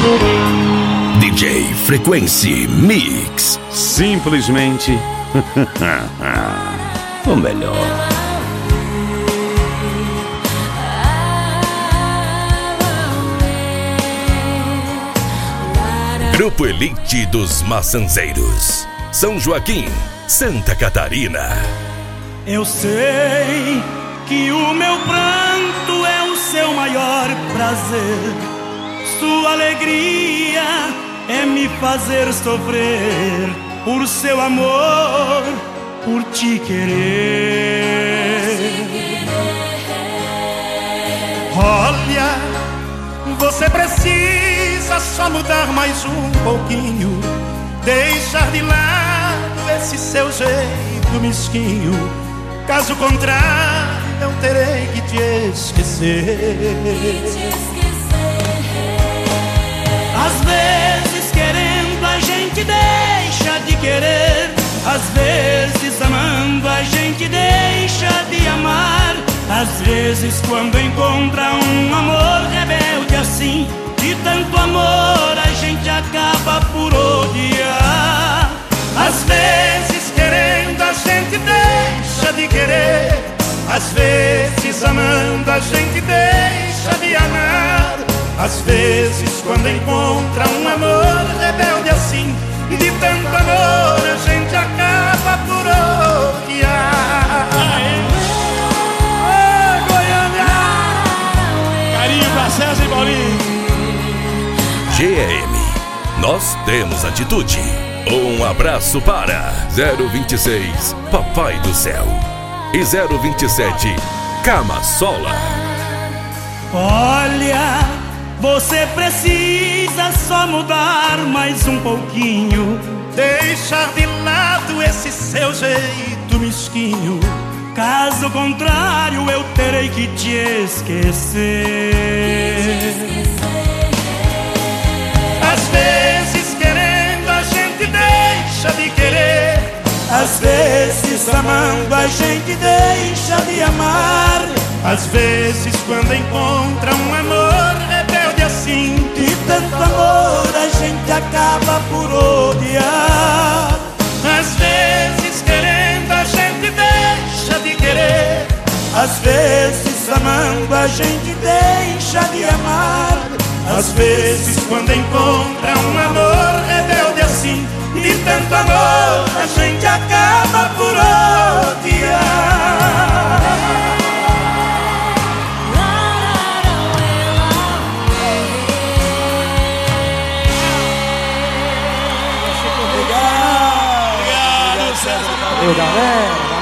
DJ Frequency Mix. Simplesmente o melhor. Grupo Elite dos Maçanzeiros, São Joaquim, Santa Catarina. Eu sei que o meu pranto é o seu maior prazer. Sua alegria é me fazer sofrer por seu amor, por te querer. Olha, você precisa só mudar mais um pouquinho, deixar de lado esse seu jeito mesquinho. Caso contrário, eu terei que te esquecer. Às vezes querendo a gente deixa de querer, às vezes amando a gente deixa de amar. Às vezes quando encontra um amor rebelde assim, de tanto amor a gente acaba por odiar. Às vezes querendo a gente deixa de querer, às vezes amando a gente deixa de amar. Às vezes quando encontra um amor rebelde assim, de tanto amor a gente acaba por odiar. Goiânia! Carinho pra César e Paulinho. GM, nós temos atitude. Um abraço para 026 Papai do Céu e 027 Camassola. Olha, você precisa só mudar mais um pouquinho, deixar de lado esse seu jeito mesquinho. Caso contrário, eu terei que te esquecer. Às vezes querendo a gente deixa de querer, às vezes amando a gente deixa de amar. Às vezes quando encontra um amor rebelde assim, de tanto amor a gente acaba por odiar. Às vezes querendo a gente deixa de querer, às vezes amando a gente deixa de amar. Às vezes quando encontra um amor rebelde assim, de tanto amor a gente acaba por odiar. Obrigado, César. Valeu, galera.